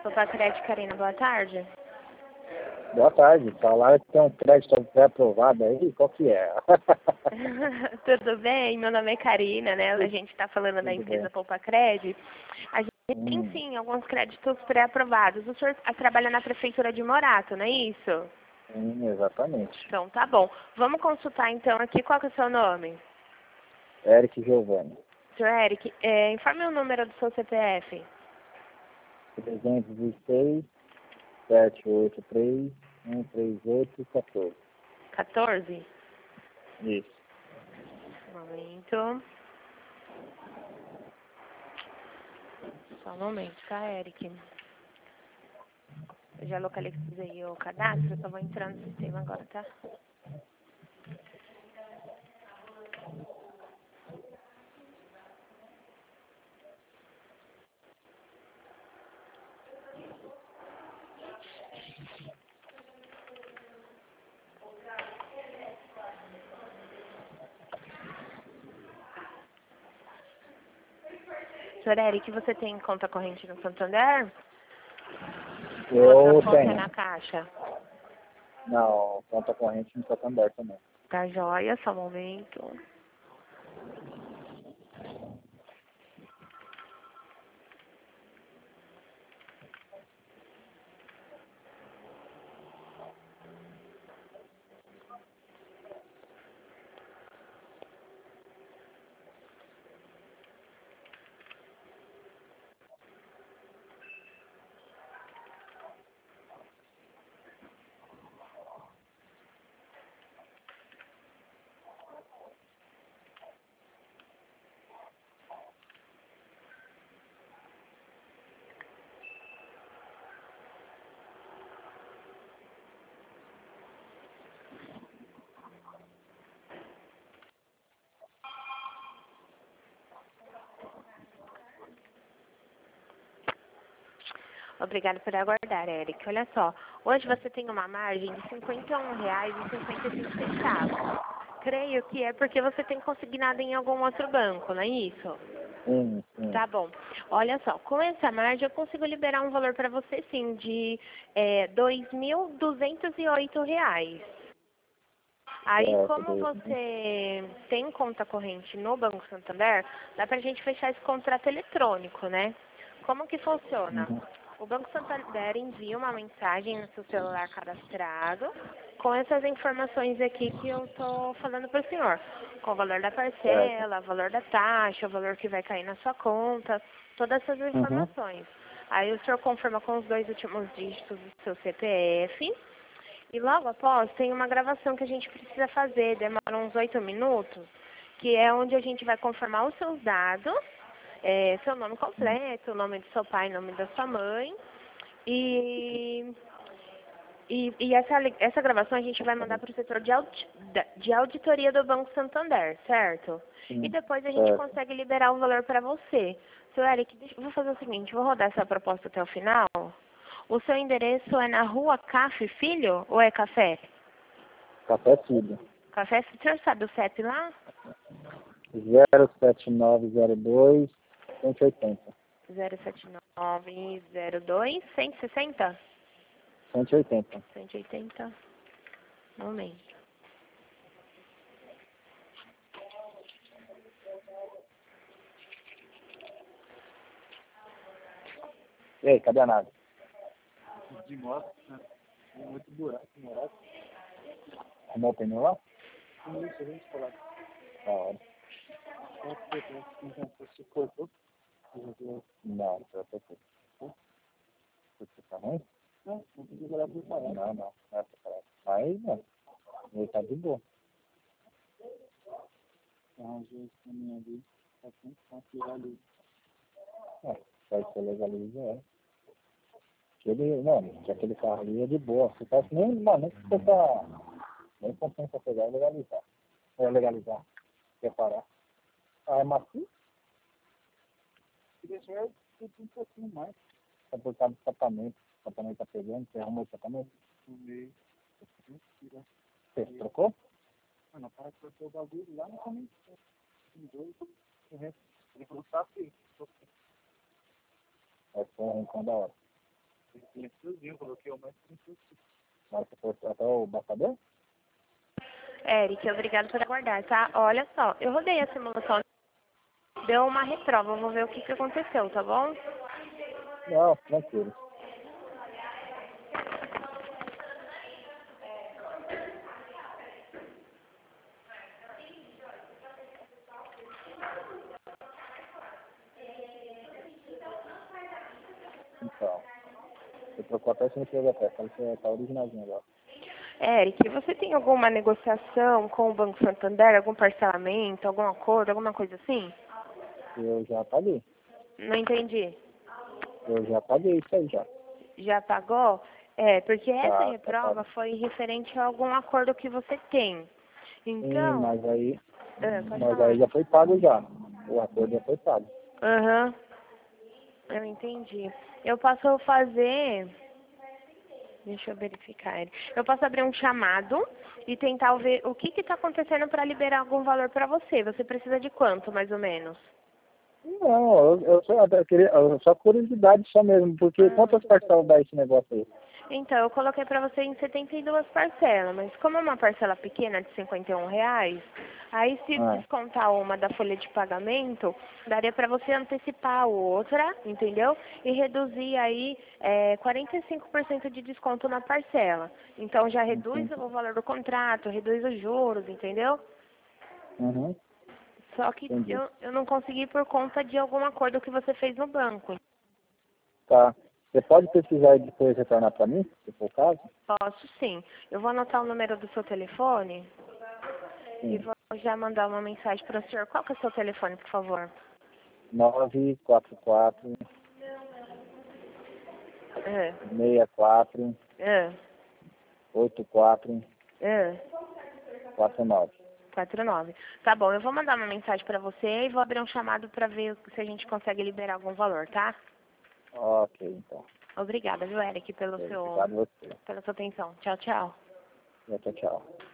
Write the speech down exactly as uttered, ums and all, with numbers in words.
Popacred, Karina, boa tarde. Boa tarde. Falaram que tem um crédito pré-aprovado aí. Qual que é? Tudo bem? Meu nome é Karina, né? A gente está falando Tudo da empresa bem. Popacred. A gente Hum. tem sim alguns créditos pré-aprovados. O senhor trabalha na prefeitura de Morato, não é isso? Sim, exatamente. Então tá bom. Vamos consultar então aqui qual que é o seu nome. Eric Giovanni. senhor Eric, é, informe o número do seu C P F. trezentos e seis, sete oito três, um três oito, quatorze. quatorze? Isso. Um momento. Só um momento, tá, Eric? Eu já localizei o cadastro, eu só vou entrar no sistema agora, tá? senhor Eric, você tem conta corrente no Santander? Eu Outra conta tenho. na Caixa? Não, conta corrente no Santander também. Tá joia, só um momento. Obrigada por aguardar, Eric. Olha só, hoje você tem uma margem de cinquenta e um reais e cinquenta e cinco centavos. Creio que é porque você tem consignado em algum outro banco, não é isso? Sim, sim. Tá bom. Olha só, com essa margem eu consigo liberar um valor para você sim de é, dois mil duzentos e oito reais. Aí, Certo, como dois, né? você tem conta corrente no Banco Santander, dá pra gente fechar esse contrato eletrônico, né? Como que funciona? Uhum. O Banco Santander envia uma mensagem no seu celular cadastrado com essas informações aqui que eu tô falando para o senhor. Com o valor da Certo. parcela, o valor da taxa, o valor que vai cair na sua conta, todas essas Uhum. informações. Aí o senhor confirma com os dois últimos dígitos do seu C P F. E logo após tem uma gravação que a gente precisa fazer, demora uns oito minutos, que é onde a gente vai confirmar os seus dados, é, seu nome completo, o nome do seu pai, o nome da sua mãe. E, e, e essa, essa gravação a gente vai mandar para o setor de, audi, de auditoria do Banco Santander, certo? E Sim. depois a gente Certo. consegue liberar o valor para você. Seu Eric, deixa, vou fazer o seguinte, vou rodar essa proposta até o final. O seu endereço é na rua Café Filho ou é Café? Café Filho. Café, o senhor sabe o C E P lá? zero sete nove zero dois, cento e oitenta. zero sete nove zero dois, cento e sessenta? cento e oitenta. cento e oitenta. Momento. E aí, cadê a nave? De moto, né? Muito buraco, buraco. Arrumou o pneu lá? Isso, a gente falou. Da hora. Você cortou? Não, você vai cortar. Você tá ruim? Não, não tem que olhar por falar. Não, não, não é pra falar. Mas, não, ele tá de boa. Arranjou esse caminho ali, tá com uma ali. É, vai ser legaliza, é. Aquele, mano, que aquele carro ali é de boa. Você tá nem, mano, nem que você tá. Nem compensa pegar e legalizar. É legalizar. Reparar. Ah, é macio? Queria só um pouquinho mais. É por causa do escapamento. O escapamento tá pegando, você arrumou o escapamento? Arrumei. Você trocou? Mano, o cara trocou o bagulho lá no caminho. O resto. Ele falou, tá feio. É só um rincão da hora. Eu coloquei o mais Mas você foi até o bastador? Eric, obrigado por aguardar, tá? Olha só, eu rodei a simulação, deu uma reprova, vou ver o que, que aconteceu, tá bom? Não, tranquilo. Então, você trocou até sem escrever a peça, você tá originalzinho agora. Eric, você tem alguma negociação com o Banco Santander, algum parcelamento, algum acordo, alguma coisa assim? Eu já paguei. Não entendi. Eu já paguei isso aí já. Já pagou? É, porque essa Tá, tá reprova pago. foi referente a algum acordo que você tem. Sim, Então, mas aí, ah, pode mas aí falar. já foi pago já. O acordo já foi pago. Aham, eu entendi. Eu posso fazer, deixa eu verificar. Eric. Eu posso abrir um chamado e tentar ver o que está acontecendo para liberar algum valor para você. Você precisa de quanto, mais ou menos? Não, eu, eu só eu queria, eu, só curiosidade só mesmo, porque Ah. quantas parcelas dá esse negócio aí? Então, eu coloquei para você em setenta e duas parcelas, mas como é uma parcela pequena de cinquenta e um reais, aí se Ah, descontar uma da folha de pagamento, daria para você antecipar a outra, entendeu? E reduzir aí é, quarenta e cinco por cento de desconto na parcela. Então, já reduz entendi. o valor do contrato, reduz os juros, entendeu? Uhum, Só que entendi. eu, eu não consegui por conta de algum acordo que você fez no banco. Tá. Você pode pesquisar e depois retornar para mim, se for o caso? Posso sim. Eu vou anotar o número do seu telefone. E Sim. vou já mandar uma mensagem para o senhor. Qual que é o seu telefone, por favor? nove quatro quatro, É, seis quatro, é, oito quatro, é. quatro nove. quatro nove. Tá bom, eu vou mandar uma mensagem para você e vou abrir um chamado para ver se a gente consegue liberar algum valor, tá? Ok, então. Obrigada, viu, Eric, pelo seu, Obrigado a você. pela sua atenção. Tchau, tchau. Tchau, tchau.